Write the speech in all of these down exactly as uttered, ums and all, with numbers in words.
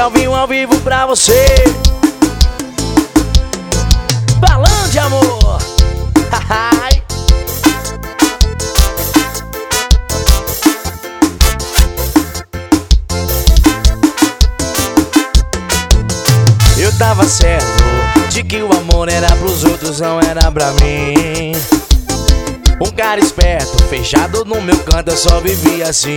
Kelvinho ao vivo pra você. Balão de amor. Eu tava certo de que o amor era pros outros, não era pra mim. Um cara esperto, fechado no meu canto, eu só vivia assim.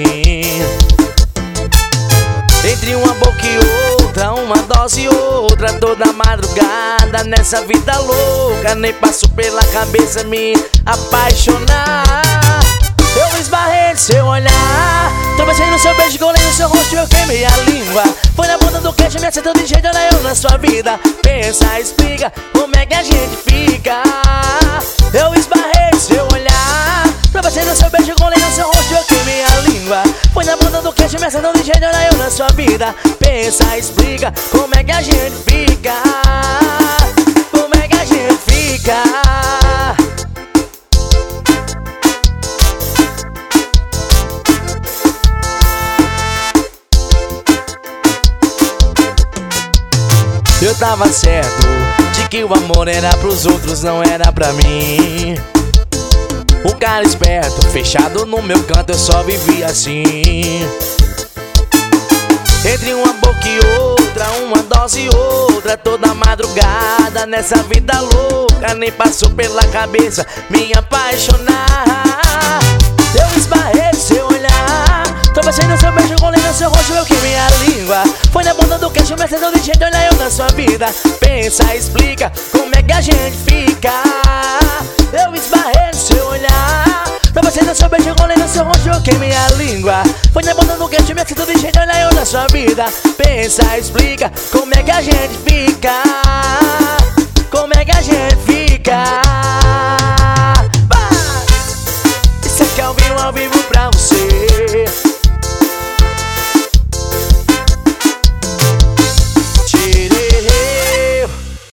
Entre uma boca e outra, uma dose e outra, toda madrugada nessa vida louca. Nem passo pela cabeça me apaixonar. Eu esbarrei no seu olhar, tropecei no seu beijo, colei no seu rosto e eu queimei a língua. Foi na ponta do queixo, me acertou de jeito, olha eu na sua vida. Pensa, explica, como é que a gente fica. Eu esbarrei no seu olhar, tropecei no seu beijo, colei no seu rosto e eu queimei a língua. Foi na ponta do queixo, me acertou de jeito, olha eu na sua vida. Pensa, explica, como é que a gente fica. Como é que a gente fica. Eu tava certo de que o amor era pros outros, não era pra mim. Um cara esperto, fechado no meu canto, eu só vivia assim. Entre uma boca e outra, uma dose e outra, toda madrugada nessa vida louca. Nem passou pela cabeça me apaixonar. Eu esbarrei no seu olhar, tropecei no seu beijo, colei no seu rosto, eu queimei a língua. Foi na ponta do queixo, me acertou de jeito, olha eu na sua vida. Pensa, explica, como é que a gente fica. Eu esbarrei no seu olhar, tropecei no seu beijo, colei no seu rosto, eu queimei a língua. Foi na ponta do queixo, me acertou de jeito, olha eu na sua vida. Pensa, explica, como é que a gente fica. Como é que a gente fica.